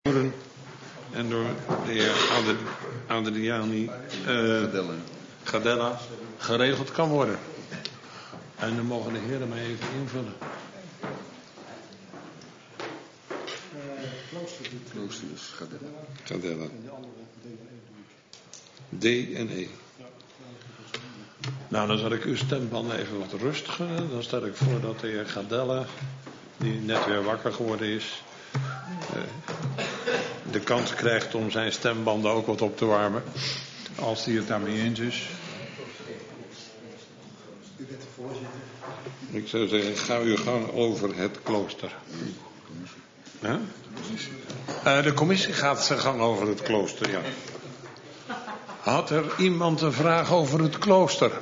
En door de heer Adriani Gadella geregeld kan worden. En dan mogen de heren mij even invullen. Klooster dus Gadella. D en E. Nou, dan zal ik uw stembanden even wat rust gunnen. Dan stel ik voor dat de heer Gadella, die net weer wakker geworden is, de kans krijgt om zijn stembanden ook wat op te warmen. Als hij het daarmee eens is. Ik zou zeggen, ga uw gang over het klooster. Huh? De commissie gaat zijn gang over het klooster, ja. Had er iemand een vraag over het klooster?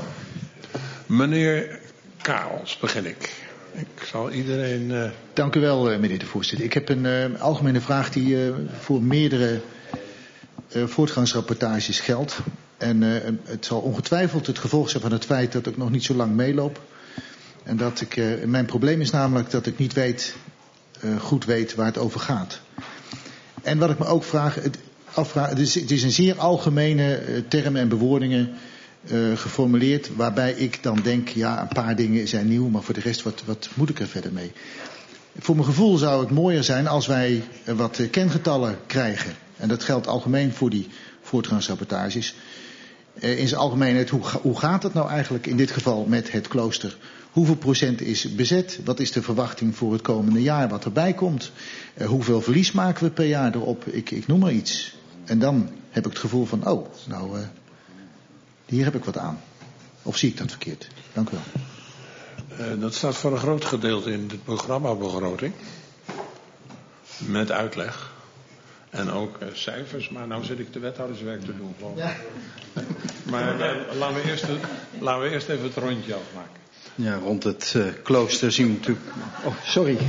Meneer Karels, begin ik. Ik zal iedereen... Dank u wel, meneer de voorzitter. Ik heb een algemene vraag die voor meerdere voortgangsrapportages geldt. En het zal ongetwijfeld het gevolg zijn van het feit dat ik nog niet zo lang meeloop. En dat ik, mijn probleem is namelijk dat ik niet goed weet waar het over gaat. En wat ik me ook afvraag, het is een zeer algemene term en bewoordingen geformuleerd, waarbij ik dan denk, ja, een paar dingen zijn nieuw, maar voor de rest, wat moet ik er verder mee? Voor mijn gevoel zou het mooier zijn als wij wat kengetallen krijgen. En dat geldt algemeen voor die voortgangsrapportages. In zijn algemeenheid, hoe gaat het nou eigenlijk in dit geval met het klooster? Hoeveel procent is bezet? Wat is de verwachting voor het komende jaar wat erbij komt? Hoeveel verlies maken we per jaar erop? Ik noem maar iets. En dan heb ik het gevoel van, hier heb ik wat aan. Of zie ik dat verkeerd? Dank u wel. Dat staat voor een groot gedeelte in het programmabegroting. Met uitleg. En ook cijfers. Maar nou zit ik de wethouderswerk te doen. Ja. Maar laten we eerst even het rondje afmaken. Ja, rond het klooster zien we natuurlijk... Oh, sorry.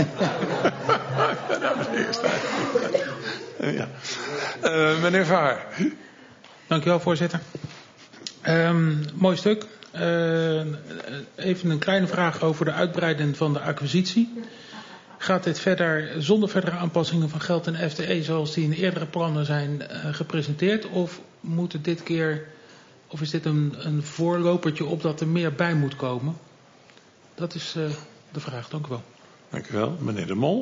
Ja. Meneer Vaar. Dank u wel, voorzitter. Mooi stuk. Even een kleine vraag over de uitbreiding van de acquisitie. Gaat dit verder zonder verdere aanpassingen van geld en FTE zoals die in eerdere plannen zijn gepresenteerd? Of moet het dit keer, of is dit een voorlopertje op dat er meer bij moet komen? Dat is de vraag. Dank u wel. Dank u wel. Meneer De Mol.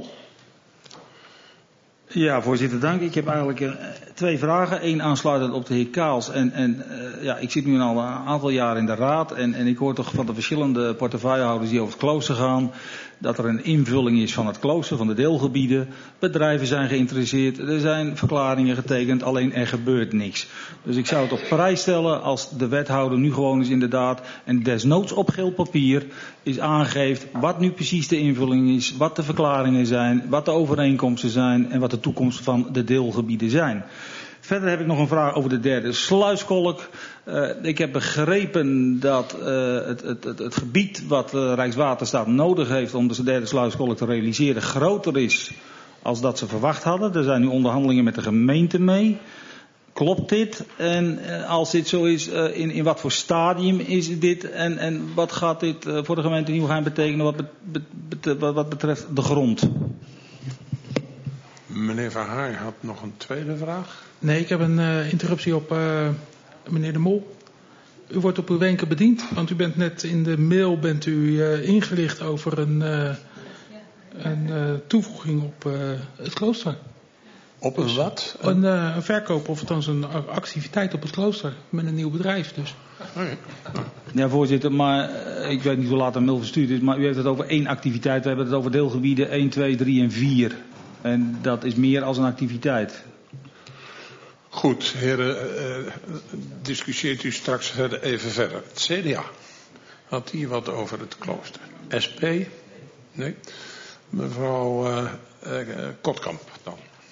Ja, voorzitter, dank. Ik heb eigenlijk twee vragen. Eén aansluitend op de heer Kaals. Ik zit nu al een aantal jaar in de raad. En ik hoor toch van de verschillende portefeuillehouders die over het klooster gaan, dat er een invulling is van het klooster, van de deelgebieden. Bedrijven zijn geïnteresseerd. Er zijn verklaringen getekend. Alleen er gebeurt niks. Dus ik zou het op prijs stellen als de wethouder nu gewoon eens inderdaad, en desnoods op geel papier, is aangeeft wat nu precies de invulling is, wat de verklaringen zijn, wat de overeenkomsten zijn en wat de toekomst van de deelgebieden zijn. Verder heb ik nog een vraag over de derde sluiskolk. Ik heb begrepen dat het gebied wat Rijkswaterstaat nodig heeft om de derde sluiskolk te realiseren groter is als dat ze verwacht hadden. Er zijn nu onderhandelingen met de gemeente mee. Klopt dit? En als dit zo is, in wat voor stadium is dit? En wat gaat dit voor de gemeente Nieuwegein betekenen wat betreft de grond? Meneer Van Haar had nog een tweede vraag. Nee, ik heb een interruptie op meneer De Mol. U wordt op uw wenken bediend, want u bent net in de mail ingelicht over een toevoeging op het klooster. Op een wat? Een verkoop, of althans een activiteit op het klooster met een nieuw bedrijf dus. Ja, voorzitter, maar ik weet niet hoe laat een mail verstuurd is, maar u heeft het over één activiteit. We hebben het over deelgebieden 1, 2, 3 en 4. En dat is meer als een activiteit. Goed, heren, discussieert u straks even verder. Het CDA had hier wat over het klooster. SP? Nee. Mevrouw Kotkamp dan.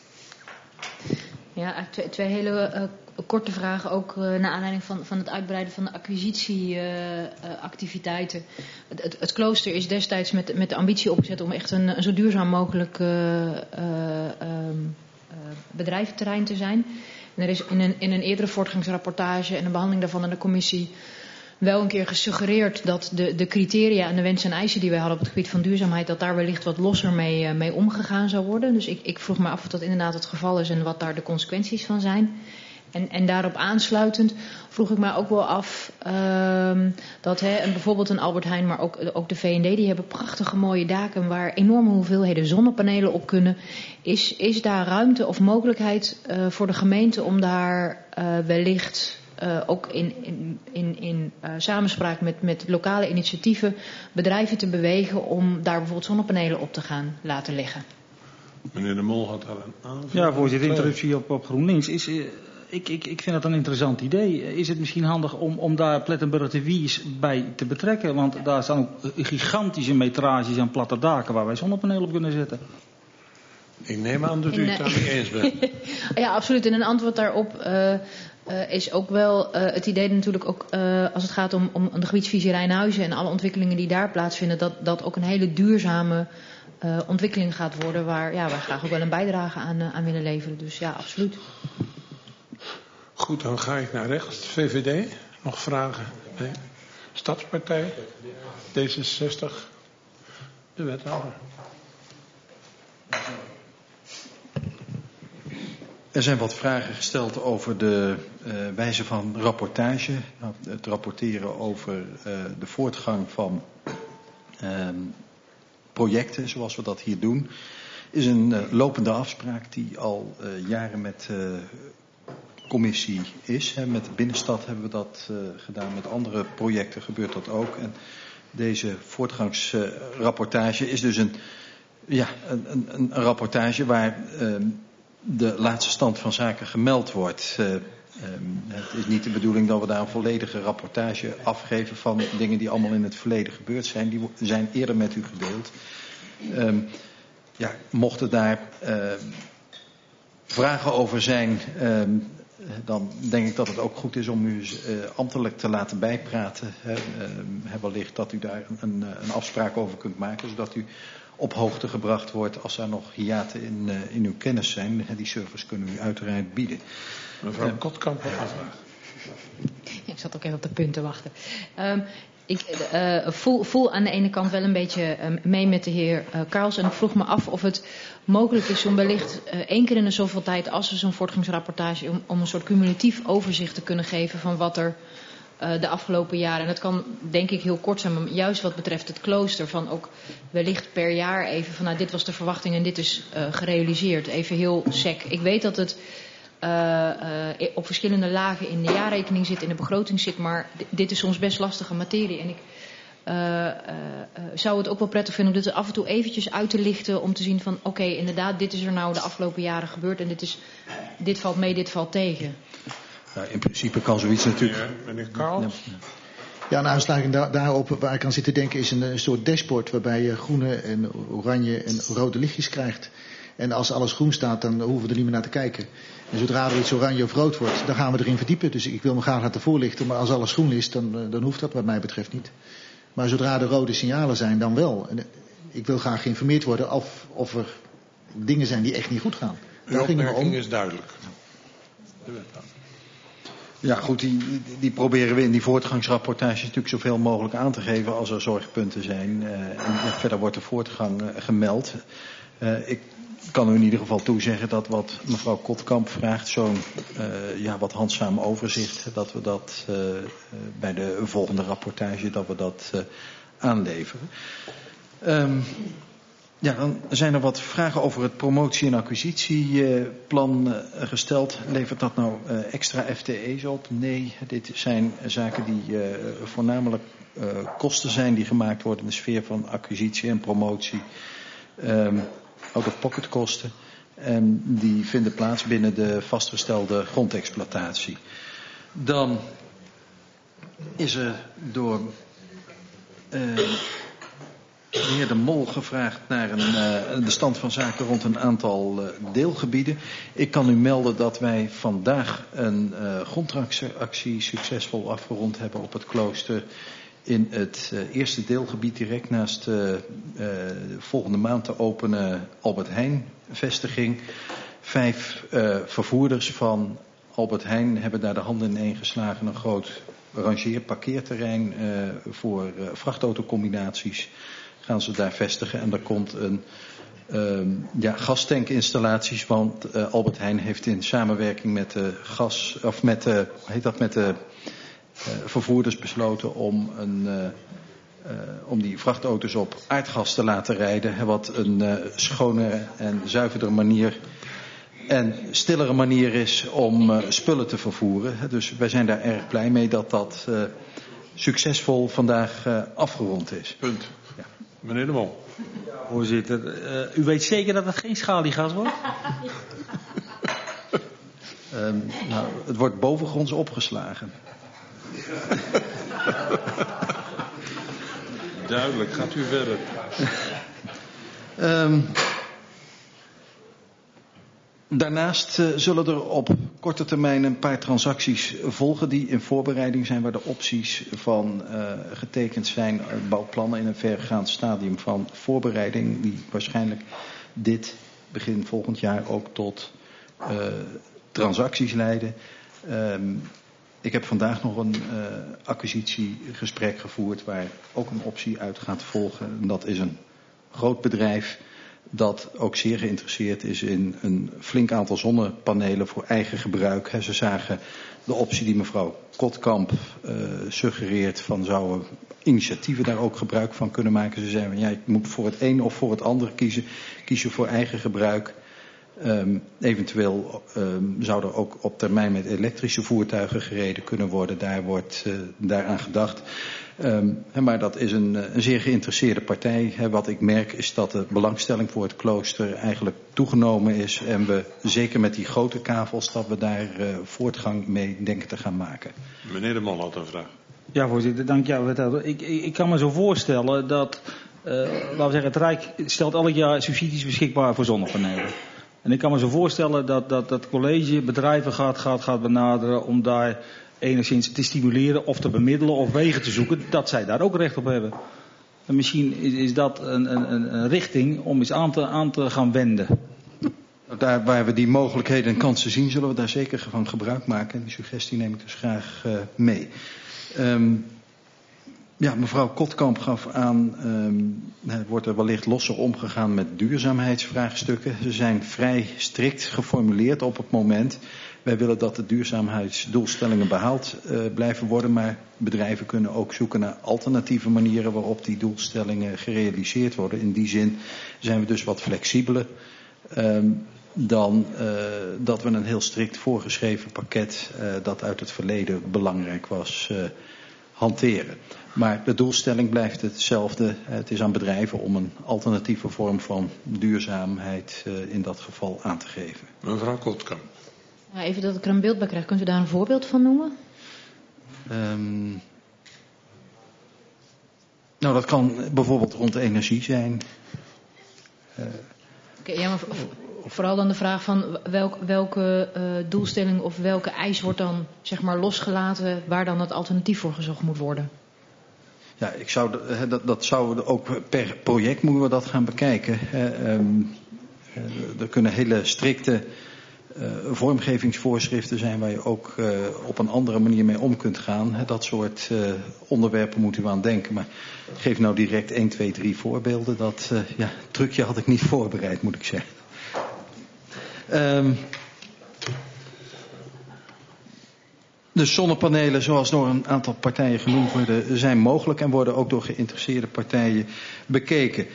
Ja, twee hele korte vragen, ook naar aanleiding van het uitbreiden van de acquisitieactiviteiten. Het klooster is destijds met de ambitie opgezet om echt een zo duurzaam mogelijk bedrijventerrein te zijn. En er is in een eerdere voortgangsrapportage en een behandeling daarvan in de commissie wel een keer gesuggereerd dat de criteria en de wensen en eisen die wij hadden op het gebied van duurzaamheid, dat daar wellicht wat losser mee omgegaan zou worden. Dus ik vroeg me af of dat inderdaad het geval is en wat daar de consequenties van zijn. En daarop aansluitend vroeg ik me ook wel af dat bijvoorbeeld een Albert Heijn, maar ook de V&D, die hebben prachtige mooie daken waar enorme hoeveelheden zonnepanelen op kunnen. Is daar ruimte of mogelijkheid voor de gemeente om daar wellicht ook in samenspraak met lokale initiatieven bedrijven te bewegen om daar bijvoorbeeld zonnepanelen op te gaan laten leggen? Meneer De Mol had daar een aanvulling. Ja, voorzitter, interruptie op GroenLinks. Ik vind dat een interessant idee. Is het misschien handig om daar Plettenburg de Wies bij te betrekken? Want daar staan ook gigantische metrages aan platte daken waar wij zonnepanelen op kunnen zetten. Ik neem aan dat u het daar niet eens bent. Ja, absoluut. En een antwoord daarop is ook wel het idee natuurlijk ook als het gaat om de gebiedsvisie Rijnhuizen en alle ontwikkelingen die daar plaatsvinden, dat ook een hele duurzame ontwikkeling gaat worden waar wij graag ook wel een bijdrage aan willen leveren. Dus ja, absoluut. Goed, dan ga ik naar rechts. VVD, nog vragen? Nee. Stadspartij, D66, de wethouder. Er zijn wat vragen gesteld over de wijze van rapportage. Het rapporteren over de voortgang van projecten zoals we dat hier doen. Is een lopende afspraak die al jaren met commissie is. Met de binnenstad hebben we dat gedaan. Met andere projecten gebeurt dat ook. En deze voortgangsrapportage is dus een rapportage waar de laatste stand van zaken gemeld wordt. Het is niet de bedoeling dat we daar een volledige rapportage afgeven van dingen die allemaal in het verleden gebeurd zijn. Die zijn eerder met u gedeeld. Mochten daar vragen over zijn, dan denk ik dat het ook goed is om u ambtelijk te laten bijpraten. Wellicht dat u daar een afspraak over kunt maken, zodat u op hoogte gebracht wordt als er nog hiaten in uw kennis zijn. Die service kunnen we u uiteraard bieden. Mevrouw Kotkamp, wat een vraag. Ik zat ook even op de punten wachten. Ik voel aan de ene kant wel een beetje mee met de heer Karls. En ik vroeg me af of het mogelijk is om wellicht 1 keer in de zoveel tijd, als er zo'n voortgangsrapportage, om een soort cumulatief overzicht te kunnen geven van wat er de afgelopen jaren. En dat kan denk ik heel kort zijn, maar juist wat betreft het klooster, van ook wellicht per jaar even van dit was de verwachting en dit is gerealiseerd. Even heel sec. Ik weet dat het op verschillende lagen in de jaarrekening zit, in de begroting zit, maar dit is soms best lastige materie. En ik zou het ook wel prettig vinden om dit af en toe eventjes uit te lichten, om te zien van oké, inderdaad, dit is er nou de afgelopen jaren gebeurd en dit valt mee, dit valt tegen. Nou, in principe kan zoiets natuurlijk. Meneer Karls? Ja, een aansluiting daarop waar ik aan zit te denken is een soort dashboard waarbij je groene en oranje en rode lichtjes krijgt. En als alles groen staat, dan hoeven we er niet meer naar te kijken. En zodra er iets oranje of rood wordt, dan gaan we erin verdiepen. Dus ik wil me graag laten voorlichten, maar als alles groen is, dan hoeft dat wat mij betreft niet. Maar zodra er rode signalen zijn, dan wel. En ik wil graag geïnformeerd worden of er dingen zijn die echt niet goed gaan. Uw opmerking is duidelijk. De wethouder. Ja goed, die proberen we in die voortgangsrapportage natuurlijk zoveel mogelijk aan te geven als er zorgpunten zijn. En verder wordt de voortgang gemeld. Ik kan u in ieder geval toezeggen dat wat mevrouw Kotkamp vraagt, zo'n wat handzaam overzicht, dat we dat bij de volgende rapportage dat we dat aanleveren. Dan zijn er wat vragen over het promotie- en acquisitieplan gesteld. Levert dat nou extra FTE's op? Nee, dit zijn zaken die voornamelijk kosten zijn die gemaakt worden in de sfeer van acquisitie en promotie. Out-of-pocket kosten. En die vinden plaats binnen de vastgestelde grondexploitatie. Dan is er door de heer De Mol gevraagd naar de stand van zaken rond een aantal deelgebieden. Ik kan u melden dat wij vandaag een grondactie succesvol afgerond hebben op het klooster. In het eerste deelgebied direct naast volgende maand te openen Albert Heijn vestiging. 5 vervoerders van Albert Heijn hebben daar de handen in geslagen, een groot rangeer-parkeerterrein voor vrachtautocombinaties gaan ze daar vestigen. En er komt een gastankinstallaties, want Albert Heijn heeft in samenwerking met de vervoerders besloten om die vrachtauto's op aardgas te laten rijden. Wat een schonere en zuiverdere manier en stillere manier is om spullen te vervoeren. Dus wij zijn daar erg blij mee dat dat succesvol vandaag afgerond is. Punt. Ja. Meneer De Mol. Voorzitter, u weet zeker dat het geen schaliegas wordt? Het wordt bovengronds opgeslagen. Duidelijk, gaat u verder. Daarnaast zullen er op korte termijn een paar transacties volgen die in voorbereiding zijn, waar de opties van getekend zijn, bouwplannen in een vergaand stadium van voorbereiding, die waarschijnlijk begin volgend jaar ook tot transacties leiden. Ik heb vandaag nog een acquisitiegesprek gevoerd waar ook een optie uit gaat volgen. En dat is een groot bedrijf dat ook zeer geïnteresseerd is in een flink aantal zonnepanelen voor eigen gebruik. Ze zagen de optie die mevrouw Kotkamp suggereert van zouden initiatieven daar ook gebruik van kunnen maken. Ze zeiden, ja, ik moet voor het een of voor het andere kiezen. Kies je voor eigen gebruik. Eventueel zou er ook op termijn met elektrische voertuigen gereden kunnen worden. Daar wordt daaraan gedacht. Maar dat is een zeer geïnteresseerde partij. Wat ik merk is dat de belangstelling voor het klooster eigenlijk toegenomen is. En we zeker met die grote kavels dat we daar voortgang mee denken te gaan maken. Meneer De Mol had een vraag. Ja, voorzitter, dank jou. Ik kan me zo voorstellen dat, laten we zeggen, het Rijk stelt elk jaar subsidies beschikbaar voor zonnepanelen. En ik kan me zo voorstellen dat het college bedrijven gaat benaderen om daar enigszins te stimuleren of te bemiddelen of wegen te zoeken dat zij daar ook recht op hebben. En misschien is dat een richting om eens aan te gaan wenden. Daar waar we die mogelijkheden en kansen zien, zullen we daar zeker van gebruik maken. En die suggestie neem ik dus graag mee. Mevrouw Kotkamp gaf aan, wordt er wellicht losser omgegaan met duurzaamheidsvraagstukken. Ze zijn vrij strikt geformuleerd op het moment. Wij willen dat de duurzaamheidsdoelstellingen behaald blijven worden, maar bedrijven kunnen ook zoeken naar alternatieve manieren waarop die doelstellingen gerealiseerd worden. In die zin zijn we dus wat flexibeler dan dat we een heel strikt voorgeschreven pakket dat uit het verleden belangrijk was hanteren. Maar de doelstelling blijft hetzelfde. Het is aan bedrijven om een alternatieve vorm van duurzaamheid in dat geval aan te geven. Mevrouw Kotkamp. Ja, even dat ik er een beeld bij krijg. Kunt u daar een voorbeeld van noemen? Dat kan bijvoorbeeld rond energie zijn. Maar vooral dan de vraag van welke doelstelling of welke eis wordt dan zeg maar losgelaten waar dan het alternatief voor gezocht moet worden? Ja, dat zouden ook per project moeten we dat gaan bekijken. Er kunnen hele strikte vormgevingsvoorschriften zijn waar je ook op een andere manier mee om kunt gaan. Dat soort onderwerpen moet u aan denken. Maar ik geef nou direct 1, 2, 3 voorbeelden. Dat trucje had ik niet voorbereid, moet ik zeggen. De zonnepanelen, zoals door een aantal partijen genoemd worden, zijn mogelijk en worden ook door geïnteresseerde partijen bekeken.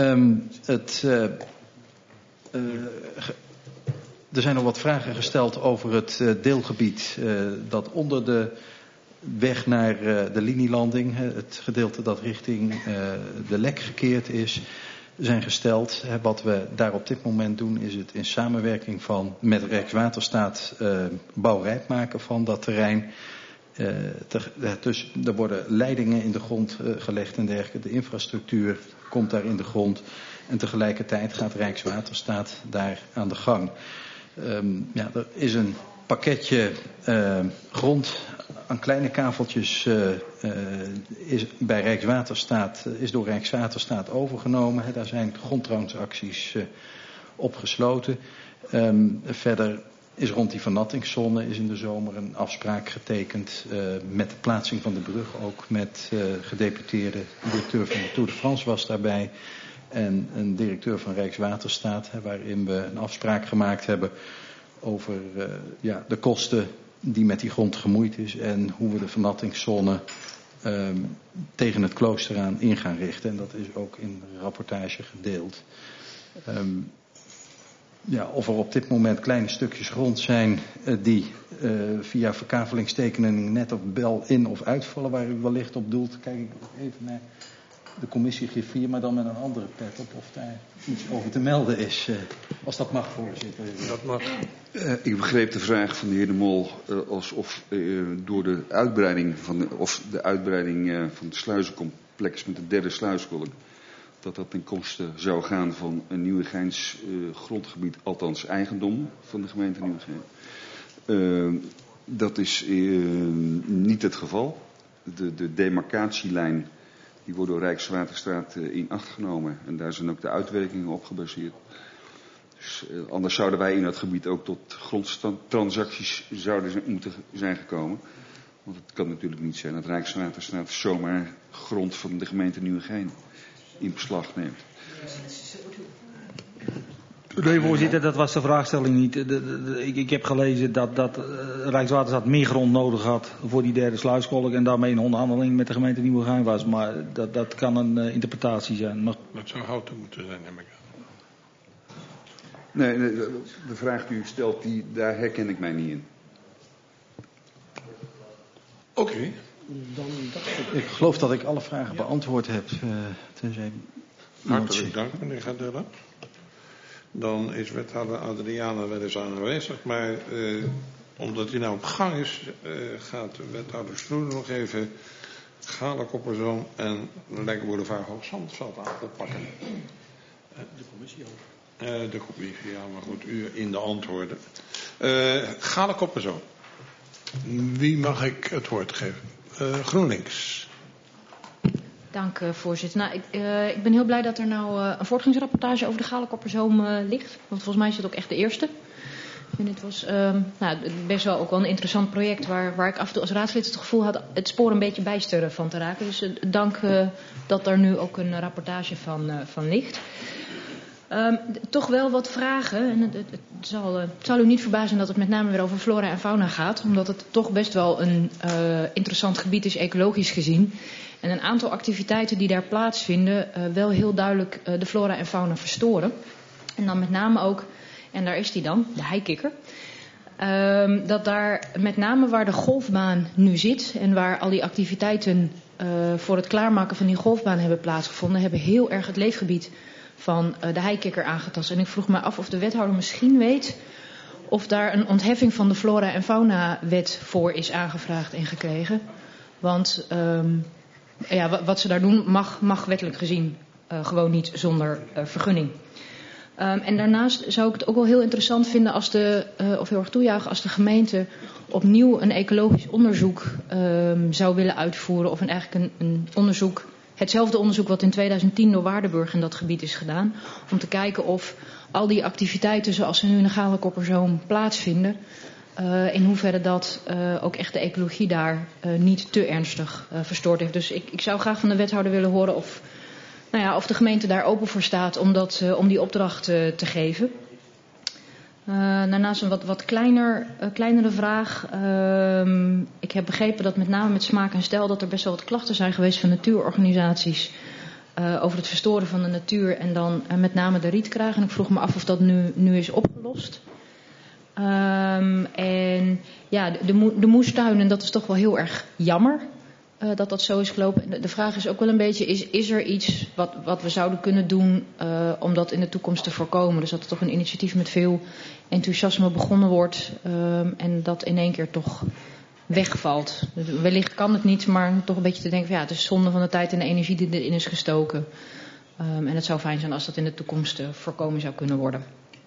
Er zijn nog wat vragen gesteld over het deelgebied dat onder de weg naar de linielanding, het gedeelte dat richting de Lek gekeerd is, zijn gesteld. Wat we daar op dit moment doen is het in samenwerking met Rijkswaterstaat bouwrijp maken van dat terrein. Dus er worden leidingen in de grond gelegd en dergelijke. De infrastructuur komt daar in de grond. En tegelijkertijd gaat Rijkswaterstaat daar aan de gang. Er is een pakketje grond aan kleine kaveltjes is door Rijkswaterstaat overgenomen. Daar zijn grondtransacties op gesloten. Verder is rond die vernattingszone is in de zomer een afspraak getekend met de plaatsing van de brug. Ook met gedeputeerde directeur van de Tour de France was daarbij. En een directeur van Rijkswaterstaat, waarin we een afspraak gemaakt hebben over de kosten die met die grond gemoeid is. En hoe we de vernattingszone tegen het klooster aan in gaan richten. En dat is ook in de rapportage gedeeld. Of er op dit moment kleine stukjes grond zijn die via verkavelingstekeningen net of wel in of uitvallen, waar u wellicht op doelt, kijk ik even naar de commissie G4, maar dan met een andere pet op of daar iets over te melden is. Als dat mag, voorzitter. Dat mag. Ik begreep de vraag van de heer De Mol alsof door de uitbreiding van het sluizencomplex met de derde sluiskolk, dat ten koste zou gaan van een Nieuwegeins grondgebied, althans eigendom van de gemeente Nieuwegein. Dat is niet het geval. De demarcatielijn die wordt door Rijkswaterstaat in acht genomen en daar zijn ook de uitwerkingen op gebaseerd. Dus, anders zouden wij in dat gebied ook tot grondtransacties zouden moeten zijn gekomen. Want het kan natuurlijk niet zijn dat Rijkswaterstaat zomaar grond van de gemeente Nieuwegein in beslag neemt. Nee, voorzitter, dat was de vraagstelling niet. Ik heb gelezen dat Rijkswaterstaat meer grond nodig had voor die derde sluiskolk en daarmee in onderhandeling met de gemeente Nieuwegein was. Maar dat kan een interpretatie zijn. Maar Dat zou houten moeten zijn, neem ik aan. Nee, de vraag die u stelt, daar herken ik mij niet in. Oké. Ik geloof dat ik alle vragen beantwoord heb. Hartelijk dank, meneer Gadella. Dan is wethouder Adriana wel eens aanwezig, maar omdat hij nou op gang is, gaat wethouder Stroeder nog even Galenkopperzoom en Lijkenboulevard Hoogzandveld aan oppakken. De commissie ook. De commissie, ja, maar goed, u in de antwoorden. Galenkopperzoom. Wie mag ik het woord geven? GroenLinks. Dank, voorzitter. Nou, ik ben heel blij dat er nou een voortgangsrapportage over de Galenkopperzoom ligt. Want volgens mij is het ook echt de eerste. En dit was best wel ook wel een interessant project waar ik af en toe als raadslid het gevoel had het spoor een beetje bijster van te raken. Dus dank dat er nu ook een rapportage van ligt. Toch wel wat vragen. En het zal u niet verbazen dat het met name weer over flora en fauna gaat. Omdat het toch best wel een interessant gebied is, ecologisch gezien. En een aantal activiteiten die daar plaatsvinden wel heel duidelijk de flora en fauna verstoren. En dan met name ook, en daar is die dan, de heikikker. Dat daar met name waar de golfbaan nu zit en waar al die activiteiten voor het klaarmaken van die golfbaan hebben plaatsgevonden, hebben heel erg het leefgebied van de heikikker aangetast. En ik vroeg me af of de wethouder misschien weet of daar een ontheffing van de flora en fauna wet voor is aangevraagd en gekregen. Want wat ze daar doen mag wettelijk gezien gewoon niet zonder vergunning. En daarnaast zou ik het ook wel heel interessant vinden of heel erg toejuichen als de gemeente opnieuw een ecologisch onderzoek zou willen uitvoeren. Of eigenlijk een onderzoek, hetzelfde onderzoek wat in 2010 door Waardenburg in dat gebied is gedaan. Om te kijken of al die activiteiten zoals ze nu in de Galenkopperzoom plaatsvinden, in hoeverre dat ook echt de ecologie daar niet te ernstig verstoord heeft. Dus ik zou graag van de wethouder willen horen of de gemeente daar open voor staat om die opdracht te geven. Daarnaast een wat kleinere vraag. Ik heb begrepen dat met name met smaak en stijl dat er best wel wat klachten zijn geweest van natuurorganisaties over het verstoren van de natuur en dan met name de rietkraag. En ik vroeg me af of dat nu is opgelost. De moestuinen, dat is toch wel heel erg jammer dat zo is gelopen. De vraag is ook wel een beetje, is er iets wat we zouden kunnen doen om dat in de toekomst te voorkomen? Dus dat er toch een initiatief met veel enthousiasme begonnen wordt en dat in één keer toch wegvalt. Dus wellicht kan het niet, maar toch een beetje te denken van het is zonde van de tijd en de energie die erin is gestoken. En het zou fijn zijn als dat in de toekomst voorkomen zou kunnen worden.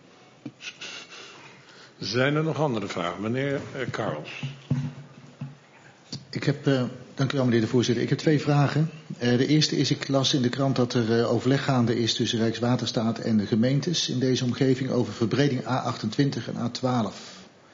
Zijn er nog andere vragen? Meneer Karels. Dank u wel, meneer de voorzitter. Ik heb 2 vragen. De eerste is, ik las in de krant dat er overleg gaande is tussen Rijkswaterstaat en de gemeentes in deze omgeving over verbreding A28 en A12.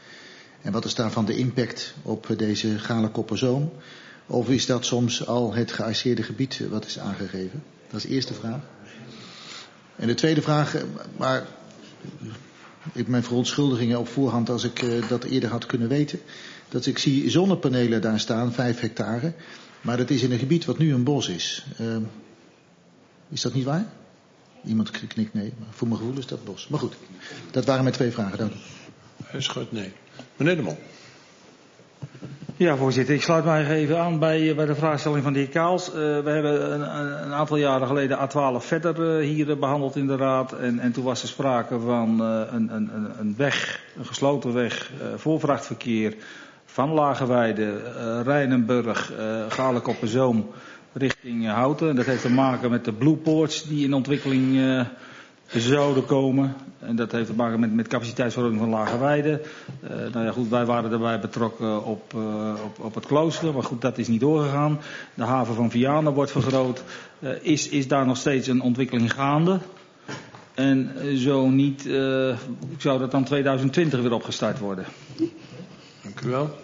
En wat is daarvan de impact op deze Galenkopperzoom? Of is dat soms al het gearseerde gebied wat is aangegeven? Dat is de eerste vraag. En de tweede vraag, maar ik mijn verontschuldigingen op voorhand als ik dat eerder had kunnen weten. Dat ik zie zonnepanelen daar staan, 5 hectare. Maar dat is in een gebied wat nu een bos is. Is dat niet waar? Iemand knikt nee, maar voor mijn gevoel is dat bos. Maar goed, dat waren mijn 2 vragen. Dank u. Hij schudt nee. Meneer De Mol. Ja, voorzitter. Ik sluit mij even aan bij de vraagstelling van de heer Kaals. We hebben een aantal jaren geleden A12 verder hier behandeld in de Raad. En toen was er sprake van een weg, een gesloten weg voor vrachtverkeer van Lageweide, Rijnenburg, Galenkopperzoom richting Houten. En dat heeft te maken met de Blue Ports die in ontwikkeling zouden komen. En dat heeft te maken met capaciteitsverhoging van Lageweide. Nou ja, goed, wij waren daarbij betrokken op het klooster. Maar goed, dat is niet doorgegaan. De haven van Vianen wordt vergroot. Is daar nog steeds een ontwikkeling gaande? En zo niet, zou dat dan 2020 weer opgestart worden? Dank u wel.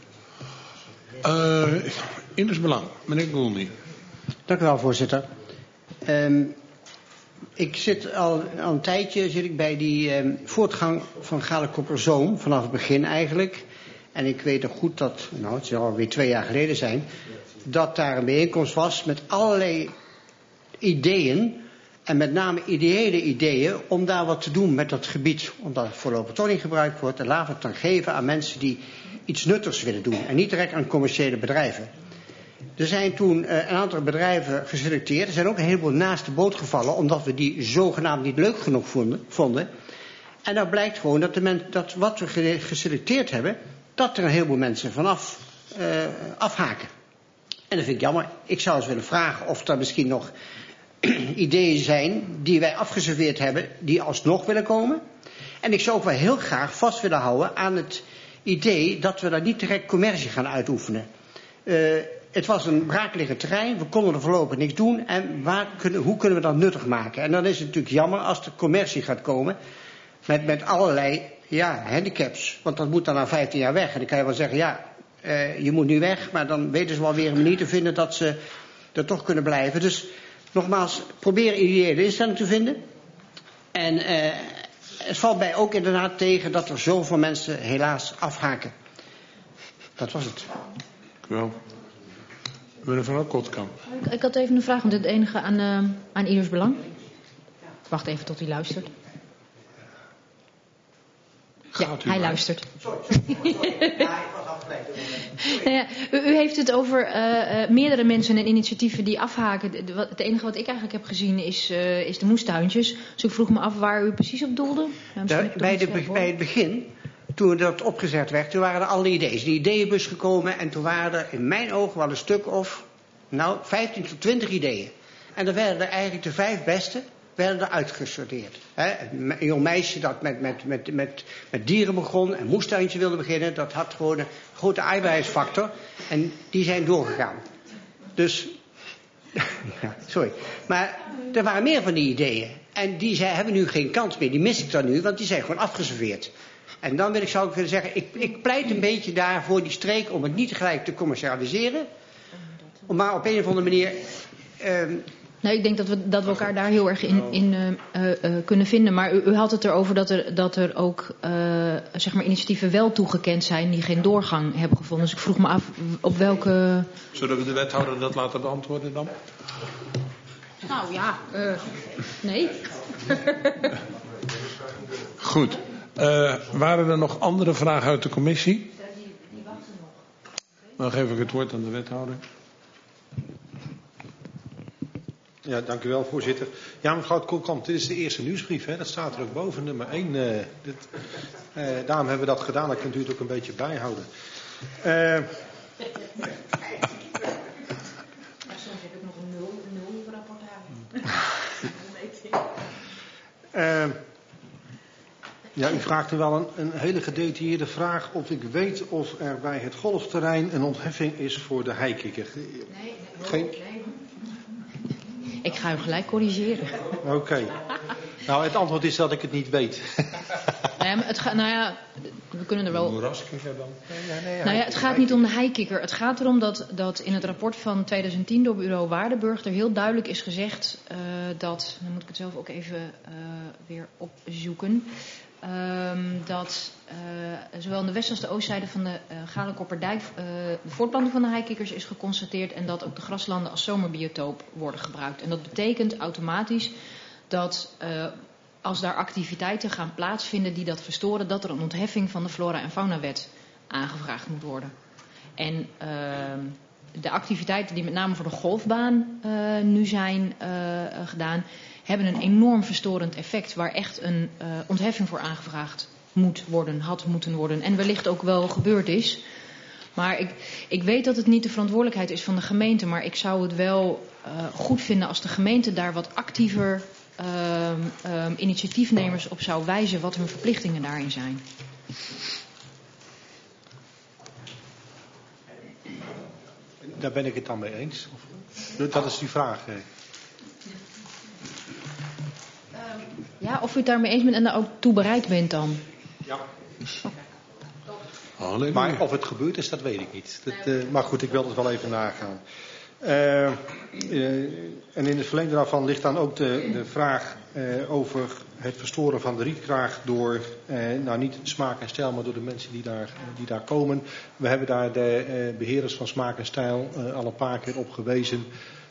Indus Belang, meneer Gouldy. Dank u wel, voorzitter. Ik zit al een tijdje bij die voortgang van Galenkopperzoom, vanaf het begin eigenlijk. En ik weet nog goed dat, het zal alweer 2 jaar geleden zijn, dat daar een bijeenkomst was met allerlei ideeën. En met name ideële ideeën om daar wat te doen met dat gebied. Omdat het voorlopig toch niet gebruikt wordt. En laten we het dan geven aan mensen die iets nuttigs willen doen. En niet direct aan commerciële bedrijven. Er zijn toen een aantal bedrijven geselecteerd. Er zijn ook een heleboel naast de boot gevallen. Omdat we die zogenaamd niet leuk genoeg vonden. En dan blijkt gewoon dat wat we geselecteerd hebben. Dat er een heleboel mensen vanaf afhaken. En dat vind ik jammer. Ik zou eens willen vragen of er misschien nog ideeën zijn die wij afgeserveerd hebben. Die alsnog willen komen. En ik zou ook wel heel graag vast willen houden aan het idee dat we daar niet direct commercie gaan uitoefenen. Het was een braakliggend terrein, we konden er voorlopig niks doen. En hoe kunnen we dat nuttig maken? En dan is het natuurlijk jammer als er commercie gaat komen met allerlei handicaps. Want dat moet dan na 15 jaar weg. En dan kan je wel zeggen, je moet nu weg. Maar dan weten ze wel weer een manier te vinden dat ze er toch kunnen blijven. Dus nogmaals, probeer ideële instelling te vinden. En het valt mij ook inderdaad tegen dat er zoveel mensen helaas afhaken. Dat was het. Dank u wel. Meneer Van Kotkamp. Ik had even een vraag, want het enige aan ieders belang. Wacht even tot hij luistert. Hij luistert. Sorry. Ja, ik was afgeleid. U heeft het over meerdere mensen en initiatieven die afhaken. Het enige wat ik eigenlijk heb gezien is de moestuintjes. Dus ik vroeg me af waar u precies op doelde. Bij het begin, toen dat opgezet werd, toen waren er alle ideeën. De ideeënbus gekomen en toen waren er in mijn ogen wel een stuk of 15 tot 20 ideeën. En dan werden er eigenlijk de 5 beste werden er uitgesorteerd. Een jong meisje dat met dieren begon en moestuintje wilde beginnen, dat had gewoon een grote eigenheidsfactor. En die zijn doorgegaan. Dus, sorry. Maar er waren meer van die ideeën. En die hebben nu geen kans meer. Die mis ik dan nu, want die zijn gewoon afgeserveerd. En dan zou ik willen zeggen, ik pleit een beetje daar voor die streek om het niet tegelijk te commercialiseren. Maar op een of andere manier. Nou, ik denk dat we elkaar daar heel erg in kunnen vinden. Maar u had het erover dat er ook initiatieven wel toegekend zijn die geen doorgang hebben gevonden. Dus ik vroeg me af op welke. Zullen we de wethouder dat laten beantwoorden dan? Nou ja, nee. Goed. Waren er nog andere vragen uit de commissie? Die wachten nog. Dan geef ik het woord aan de wethouder. Ja, dank u wel, voorzitter. Ja, mevrouw het Koolkamp, dit is de eerste nieuwsbrief, hè? Dat staat er ook boven, nummer 1. Daarom hebben we dat gedaan, dat kunt u het ook een beetje bijhouden. Maar soms heb ik nog een nul rapportage. Ja, u vraagt nu wel een hele gedetailleerde vraag of ik weet of er bij het golfterrein een ontheffing is voor de heikikker. Nee. Ik ga u gelijk corrigeren. Oké. Nou, het antwoord is dat ik het niet weet. We kunnen er wel... Moeraskikker dan? Het gaat niet om de heikikker. Het gaat erom dat in het rapport van 2010 door bureau Waardenburg er heel duidelijk is gezegd dat... Dan moet ik het zelf ook even weer opzoeken. Dat zowel aan de west- als de oostzijde van de Galekopperdijk de voortplanting van de heikikkers is geconstateerd en dat ook de graslanden als zomerbiotoop worden gebruikt. En dat betekent automatisch dat als daar activiteiten gaan plaatsvinden die dat verstoren, dat er een ontheffing van de Flora- en Faunawet aangevraagd moet worden. En de activiteiten die met name voor de golfbaan nu zijn gedaan, hebben een enorm verstorend effect waar echt een ontheffing voor aangevraagd had moeten worden en wellicht ook wel gebeurd is. Maar ik weet dat het niet de verantwoordelijkheid is van de gemeente, maar ik zou het wel goed vinden als de gemeente daar wat actiever initiatiefnemers op zou wijzen wat hun verplichtingen daarin zijn. Daar ben ik het dan mee eens. Dat is die vraag. Ja, of u het daarmee eens bent en daar ook toe bereid bent dan. Ja. Halleluja. Maar of het gebeurd is, dat weet ik niet. Maar goed, ik wil het wel even nagaan. En in het verlengde daarvan ligt dan ook de vraag over het verstoren van de rietkraag door, niet smaak en stijl, maar door de mensen die daar komen. We hebben daar de beheerders van smaak en stijl al een paar keer op gewezen.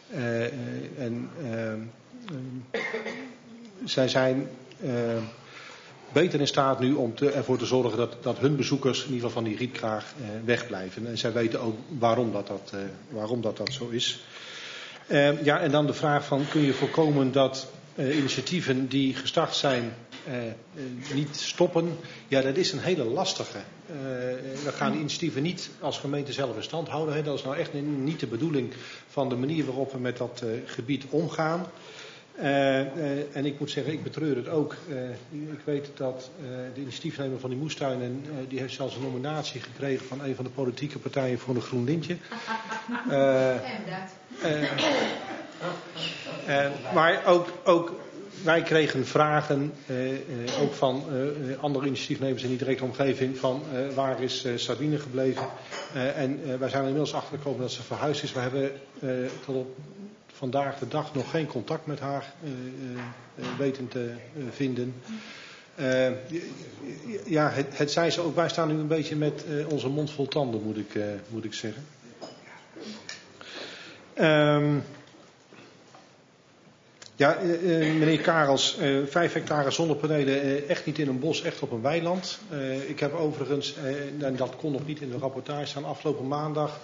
Zij zijn beter in staat nu om ervoor te zorgen dat hun bezoekers in ieder geval van die rietkraag wegblijven. En zij weten ook waarom dat zo is. En dan de vraag van, kun je voorkomen dat initiatieven die gestart zijn niet stoppen? Ja, dat is een hele lastige. We gaan die initiatieven niet als gemeente zelf in stand houden. Hè. Dat is nou echt niet de bedoeling van de manier waarop we met dat gebied omgaan. En ik moet zeggen, ik betreur het ook. Ik weet dat de initiatiefnemer van die moestuinen, die heeft zelfs een nominatie gekregen van een van de politieke partijen voor een groen lintje. Maar ook wij kregen vragen, ook van andere initiatiefnemers in die directe omgeving, van waar is Sabine gebleven? En wij zijn er inmiddels achtergekomen dat ze verhuisd is. We hebben tot op vandaag de dag nog geen contact met haar weten te vinden. Het zei ze ook. Wij staan nu een beetje met onze mond vol tanden, moet ik zeggen. Meneer Karels, 5 hectare zonnepanelen, echt niet in een bos, echt op een weiland. Ik heb overigens, en dat kon nog niet in de rapportage staan, afgelopen maandag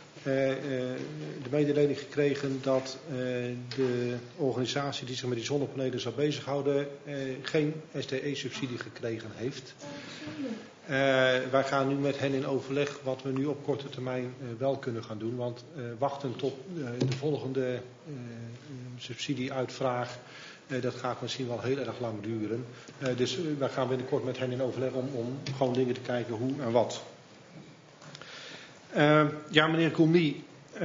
de mededeling gekregen dat de organisatie die zich met die zonnepanelen zou bezighouden geen SDE-subsidie gekregen heeft. Wij gaan nu met hen in overleg wat we nu op korte termijn wel kunnen gaan doen. Want wachten tot de volgende subsidieuitvraag, dat gaat misschien wel heel erg lang duren. Dus wij gaan binnenkort met hen in overleg om gewoon dingen te kijken hoe en wat. Meneer Koolmy,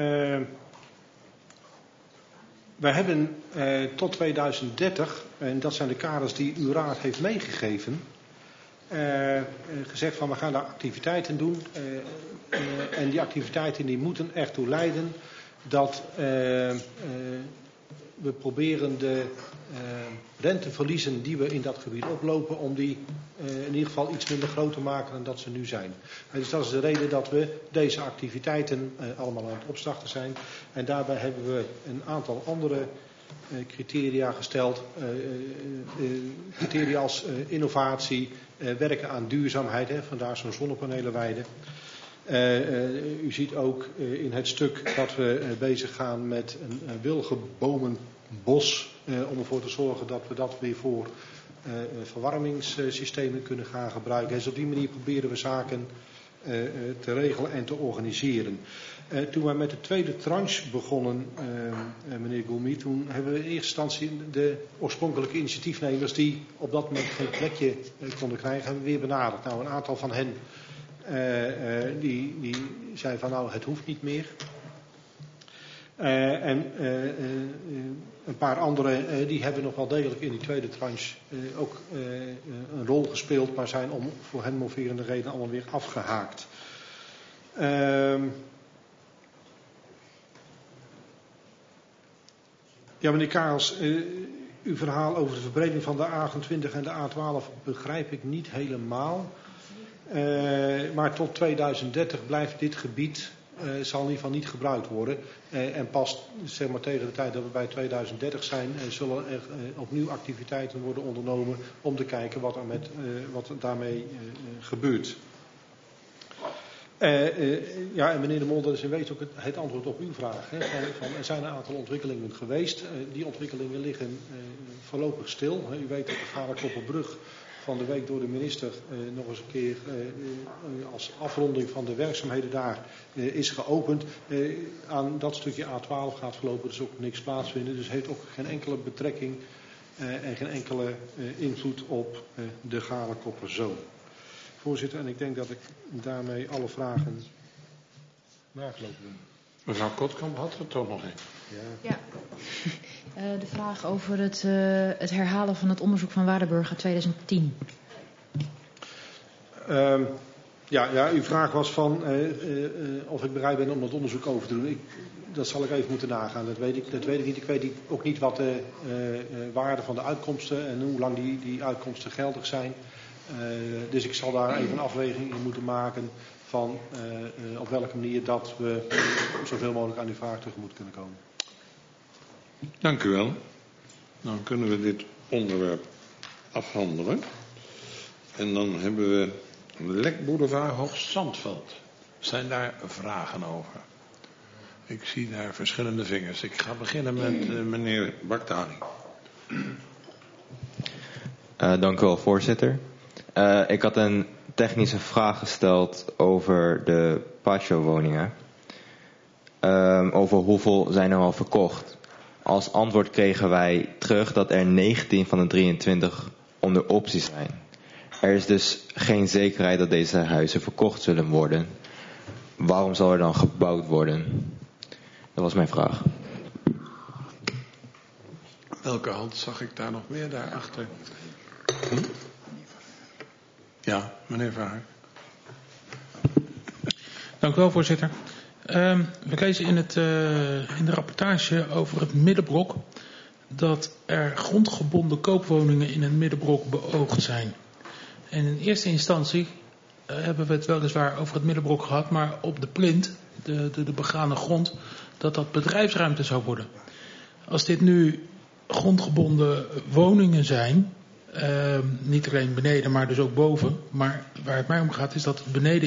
wij hebben tot 2030, en dat zijn de kaders die uw raad heeft meegegeven, gezegd van we gaan daar activiteiten doen. En die activiteiten die moeten ertoe leiden dat we proberen de renteverliezen die we in dat gebied oplopen, om die in ieder geval iets minder groot te maken dan dat ze nu zijn. Dus dat is de reden dat we deze activiteiten allemaal aan het opstarten zijn. En daarbij hebben we een aantal andere criteria gesteld. Criteria als innovatie, werken aan duurzaamheid, vandaar zo'n zonnepanelenweide. U ziet ook in het stuk dat we bezig gaan met een wilgenbomenbos, om ervoor te zorgen dat we dat weer voor verwarmingssystemen kunnen gaan gebruiken. Dus op die manier proberen we zaken te regelen en te organiseren. Toen wij met de tweede tranche begonnen, meneer Koolmy, toen hebben we in eerste instantie de oorspronkelijke initiatiefnemers die op dat moment geen plekje konden krijgen, hebben we weer benaderd. Nou, een aantal van hen die zei van het hoeft niet meer. Een paar anderen die hebben nog wel degelijk in die tweede tranche ook een rol gespeeld, maar zijn om voor hen moverende redenen allemaal weer afgehaakt. Ja, meneer Karels, uw verhaal over de verbreding van de A28 en de A12 begrijp ik niet helemaal. Maar tot 2030 blijft dit gebied, zal in ieder geval niet gebruikt worden. En pas zeg maar, tegen de tijd dat we bij 2030 zijn, zullen er opnieuw activiteiten worden ondernomen om te kijken wat daarmee gebeurt. Ja, en meneer De Mol, dat is in wezen ook het antwoord op uw vraag. Hè, er zijn een aantal ontwikkelingen geweest. Die ontwikkelingen liggen voorlopig stil. U weet dat de Galenkopperbrug van de week door de minister nog eens een keer als afronding van de werkzaamheden daar is geopend. Aan dat stukje A12 gaat voorlopig dus ook niks plaatsvinden. Dus heeft ook geen enkele betrekking en geen enkele invloed op de Galenkopperzoom. Voorzitter, en ik denk dat ik daarmee alle vragen nagelopen ben. Mevrouw Kotkamp had er toch nog een. Ja. De vraag over het herhalen van het onderzoek van Waardenburg uit 2010. Ja, uw vraag was van of ik bereid ben om dat onderzoek over te doen. Dat zal ik even moeten nagaan. Dat weet ik niet. Ik weet ook niet wat de waarde van de uitkomsten en hoe lang die uitkomsten geldig zijn. Dus ik zal daar even een afweging in moeten maken van op welke manier dat we zoveel mogelijk aan uw vraag tegemoet kunnen komen. Dank u wel. Dan kunnen we dit onderwerp afhandelen. En dan hebben we Lekboulevard Hoogzandveld. Zijn daar vragen over? Ik zie daar verschillende vingers. Ik ga beginnen met meneer Baktali. Dank u wel, voorzitter. Ik had een technische vraag gesteld over de patio-woningen. Over hoeveel zijn er al verkocht. Als antwoord kregen wij terug dat er 19 van de 23 onder optie zijn. Er is dus geen zekerheid dat deze huizen verkocht zullen worden. Waarom zal er dan gebouwd worden? Dat was mijn vraag. Welke hand zag ik daar nog meer daarachter? Ja, meneer Verhaar. Dank u wel, voorzitter. We lezen in de rapportage over het middenblok dat er grondgebonden koopwoningen in het middenblok beoogd zijn. En in eerste instantie hebben we het weliswaar over het middenblok gehad, maar op de plint, de begane grond, dat bedrijfsruimte zou worden. Als dit nu grondgebonden woningen zijn, niet alleen beneden, maar dus ook boven, maar waar het mij om gaat is dat het beneden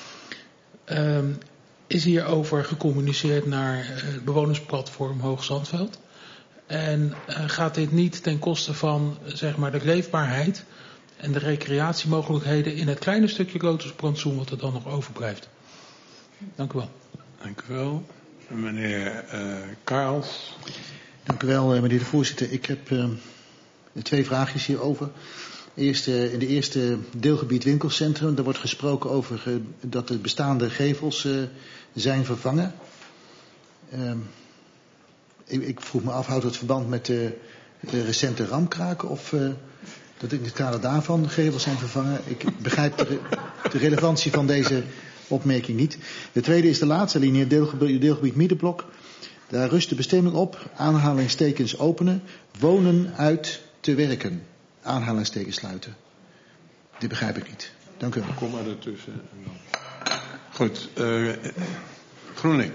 is hierover gecommuniceerd naar het bewonersplatform Hoogzandveld. En gaat dit niet ten koste van zeg maar, de leefbaarheid en de recreatiemogelijkheden in het kleine stukje Lotusplantsoen wat er dan nog overblijft? Dank u wel. Dank u wel. Meneer Karels. Dank u wel, meneer de voorzitter. Ik heb 2 vraagjes hierover. Eerst, in de eerste deelgebied winkelcentrum, daar wordt gesproken over dat de bestaande gevels zijn vervangen. Ik vroeg me af, houdt het verband met de recente ramkraken of dat in het kader daarvan gevels zijn vervangen? Ik begrijp de relevantie van deze opmerking niet. De tweede is de laatste linie, deelgebied middenblok. Daar rust de bestemming op, aanhalingstekens openen, wonen uit te werken. Aanhalingstekens sluiten. Dit begrijp ik niet. Dank u wel. Kom maar ertussen. Goed. GroenLinks.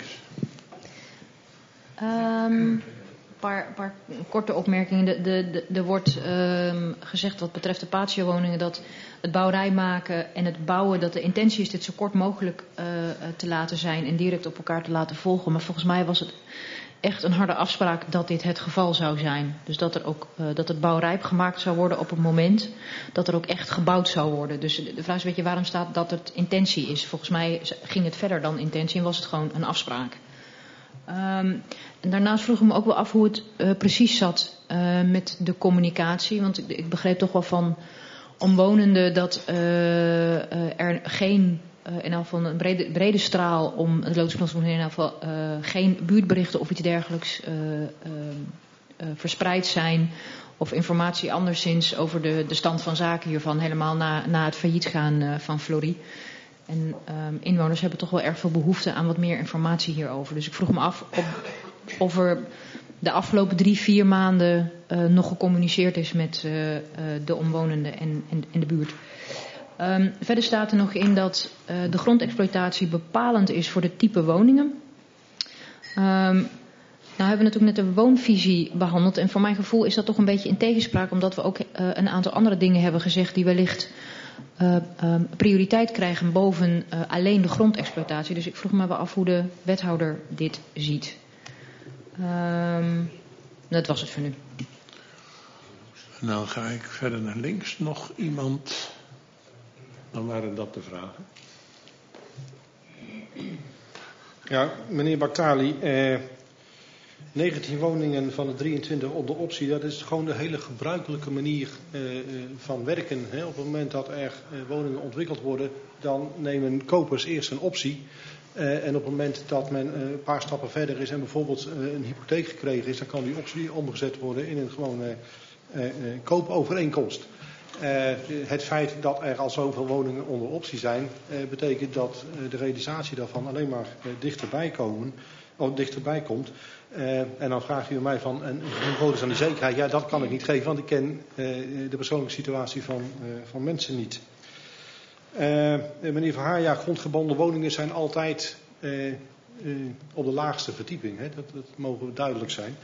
Een paar korte opmerkingen. Er wordt gezegd wat betreft de patio-woningen dat het bouwrij maken en het bouwen, dat de intentie is dit zo kort mogelijk te laten zijn en direct op elkaar te laten volgen. Maar volgens mij was het echt een harde afspraak dat dit het geval zou zijn. Dus dat het bouwrijp gemaakt zou worden op het moment dat er ook echt gebouwd zou worden. Dus de vraag is een beetje waarom staat dat het intentie is. Volgens mij ging het verder dan intentie en was het gewoon een afspraak. En daarnaast vroeg ik me ook wel af hoe het precies zat met de communicatie. Want ik begreep toch wel van omwonenden dat er geen in elk geval een brede straal om het loodsplan te doen. In elk geval geen buurtberichten of iets dergelijks verspreid zijn. Of informatie anderszins over de stand van zaken hiervan. Helemaal na het failliet gaan van Florie. En inwoners hebben toch wel erg veel behoefte aan wat meer informatie hierover. Dus ik vroeg me af of er de afgelopen 3-4 maanden nog gecommuniceerd is met de omwonenden en de buurt. Verder staat er nog in dat de grondexploitatie bepalend is voor de type woningen. Nou hebben we natuurlijk net de woonvisie behandeld. En voor mijn gevoel is dat toch een beetje in tegenspraak. Omdat we ook een aantal andere dingen hebben gezegd die wellicht prioriteit krijgen boven alleen de grondexploitatie. Dus ik vroeg me wel af hoe de wethouder dit ziet. Dat was het voor nu. Nou ga ik verder naar links. Nog iemand? Dan waren dat de vragen. Ja, meneer Baktali, 19 woningen van de 23 op de optie, dat is gewoon de hele gebruikelijke manier van werken. Hè. Op het moment dat er woningen ontwikkeld worden, dan nemen kopers eerst een optie. En op het moment dat men een paar stappen verder is en bijvoorbeeld een hypotheek gekregen is, dan kan die optie omgezet worden in een gewone koopovereenkomst. Het feit dat er al zoveel woningen onder optie zijn, betekent dat de realisatie daarvan alleen maar dichterbij komt. En dan vraagt u mij van, en hoe groot is dan die zekerheid? Ja, dat kan ik niet geven, want ik ken de persoonlijke situatie van mensen niet. Meneer Verhaar, ja, grondgebonden woningen zijn altijd op de laagste verdieping. Hè? Dat mogen duidelijk zijn.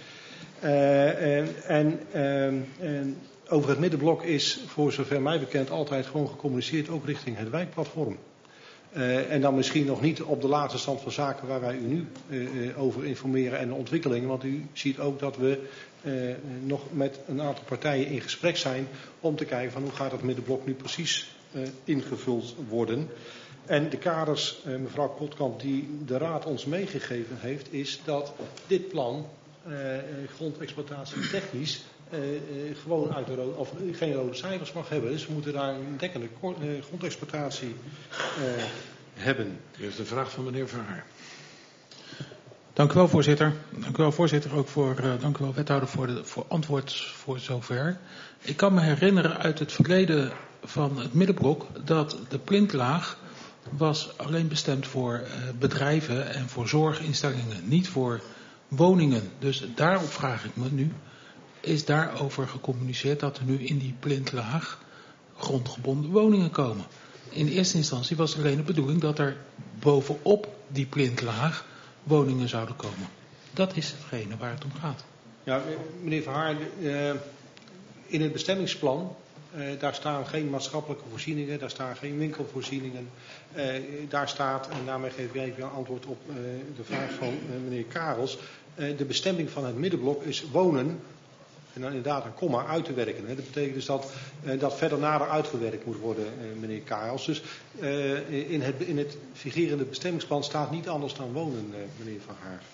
En over het middenblok is, voor zover mij bekend, altijd gewoon gecommuniceerd, ook richting het wijkplatform. En dan misschien nog niet op de laatste stand van zaken waar wij u nu over informeren en de ontwikkelingen. Want u ziet ook dat we nog met een aantal partijen in gesprek zijn om te kijken van hoe gaat het middenblok nu precies ingevuld worden. En de kaders, mevrouw Kotkamp, die de Raad ons meegegeven heeft, is dat dit plan grondexploitatie technisch gewoon uit de rode, of geen rode cijfers mag hebben. Dus we moeten daar een dekkende grondexploitatie hebben. Dit is de vraag van meneer Verhaar. Dank u wel, voorzitter. Dank u wel, voorzitter. Ook dank u wel, wethouder, voor antwoord voor zover. Ik kan me herinneren uit het verleden van het middenblok dat de plintlaag was alleen bestemd voor bedrijven en voor zorginstellingen, niet voor woningen. Dus daarop vraag ik me nu, is daarover gecommuniceerd dat er nu in die plintlaag grondgebonden woningen komen? In eerste instantie was alleen de bedoeling dat er bovenop die plintlaag woningen zouden komen. Dat is hetgene waar het om gaat. Ja, meneer Verhaar, in het bestemmingsplan, daar staan geen maatschappelijke voorzieningen, daar staan geen winkelvoorzieningen. Daar staat, en daarmee geef ik even een antwoord op de vraag van meneer Karels, de bestemming van het middenblok is wonen. En dan inderdaad een komma uit te werken. Hè. Dat betekent dus dat verder nader uitgewerkt moet worden, meneer Karels. Dus in het figurende bestemmingsplan staat niet anders dan wonen, meneer Van Haar.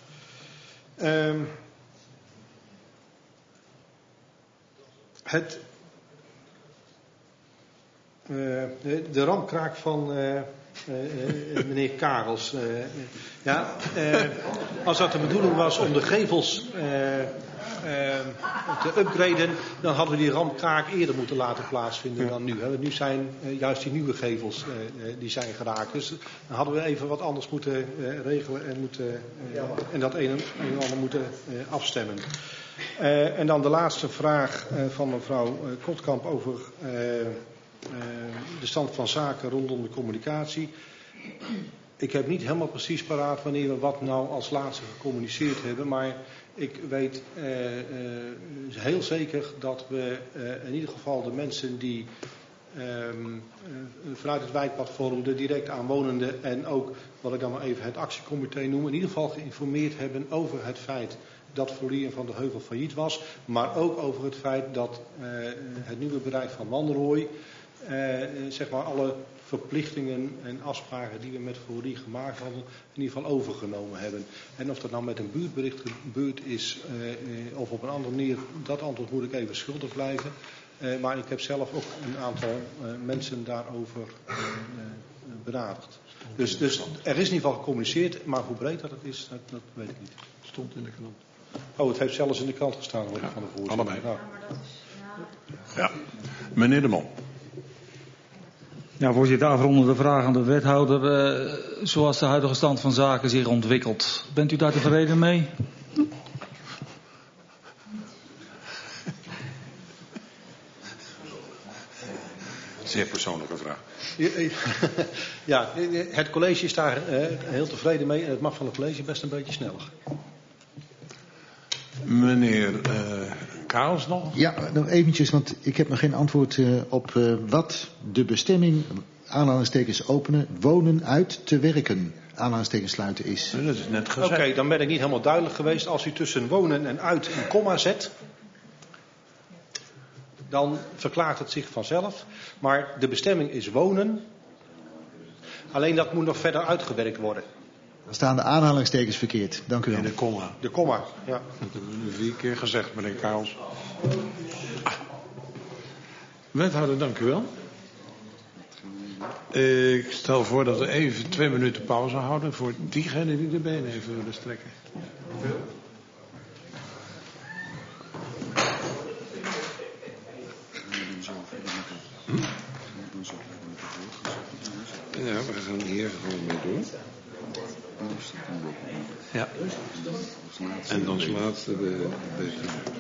De ramkraak van meneer Karels. Als dat de bedoeling was om de gevels te upgraden, dan hadden we die ramkraak eerder moeten laten plaatsvinden dan nu. Nu zijn juist die nieuwe gevels die zijn geraakt. Dus dan hadden we even wat anders moeten regelen en dat een en ander moeten afstemmen. En dan de laatste vraag van mevrouw Kotkamp over de stand van zaken rondom de communicatie. Ik heb niet helemaal precies paraat wanneer we wat nou als laatste gecommuniceerd hebben, maar ik weet heel zeker dat we in ieder geval de mensen die vanuit het wijkplatform, de direct aanwonenden en ook wat ik dan maar even het actiecomité noem, in ieder geval geïnformeerd hebben over het feit dat Florie en Van de Heuvel failliet was, maar ook over het feit dat het nieuwe bedrijf van Wanrooy zeg maar alle verplichtingen en afspraken die we met Florie gemaakt hadden, in ieder geval overgenomen hebben. En of dat nou met een buurtbericht gebeurd is of op een andere manier, dat antwoord moet ik even schuldig blijven. Maar ik heb zelf ook een aantal mensen daarover benaderd. Dus er is in ieder geval gecommuniceerd, maar hoe breed dat het is, dat weet ik niet. Het stond in de krant. Oh, het heeft zelfs in de krant gestaan, hoor, van de voorzitter. Allebei. Ja. Meneer De Mol. Ja, voorzitter, afrondende vraag aan de wethouder. Zoals de huidige stand van zaken zich ontwikkelt, bent u daar tevreden mee? Zeer persoonlijke vraag. Ja, het college is daar heel tevreden mee en het mag van het college best een beetje sneller. Meneer Kaals nog? Ja, nog eventjes, want ik heb nog geen antwoord op wat de bestemming, aanhalingstekens openen, wonen uit te werken, aanhalingstekens sluiten is. Dat is net gezegd. Oké, dan ben ik niet helemaal duidelijk geweest. Als u tussen wonen en uit een komma zet, dan verklaart het zich vanzelf. Maar de bestemming is wonen. Alleen dat moet nog verder uitgewerkt worden. Dan staan de aanhalingstekens verkeerd. Dank u wel. In de komma. De komma, ja. Dat hebben we nu 4 keer gezegd, meneer Kaals. Wethouder, dank u wel. Ik stel voor dat we even 2 minuten pauze houden voor diegenen die de benen even willen strekken. Ja, we gaan hier gewoon mee door. Ja. En dan als laatste de